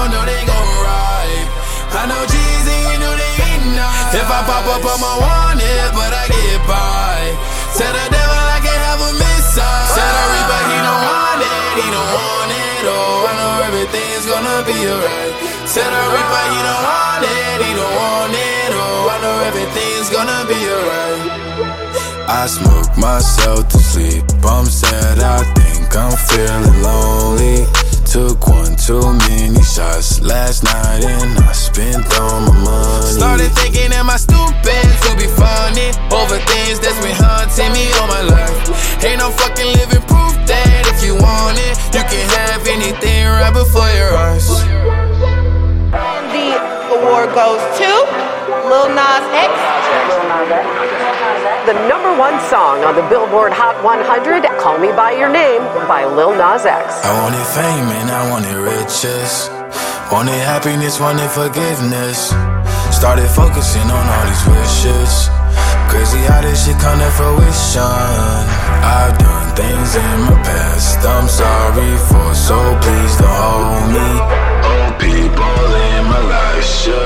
know they gon' ride. I know G's and you know they ain't not. If I pop up, I'ma want it, but I get by. Tell the devil I can't have a missile. Tell the reaper he don't want it, he don't want it. Oh, I know everything's gonna be alright. Tell the reaper he don't want it, he don't want it. Oh, I know everything's gonna be alright. I smoke myself to sleep. I'm sad, I think I'm feeling lonely. Took one too many shots last night and I spent all my money. Started thinking, am I stupid to be funny over things that's been haunting me all my life? Ain't no fucking living proof that if you want it, you can have anything right before your eyes. And the award goes to Lil Nas X. The #1 song on the Billboard Hot 100, Call Me By Your Name by Lil Nas X. I wanted fame and I wanted riches. Wanted happiness, wanted forgiveness. Started focusing on all these wishes. Crazy how this shit come to fruition. I've done things in my past I'm sorry for, so please don't hold me. Old people in my life should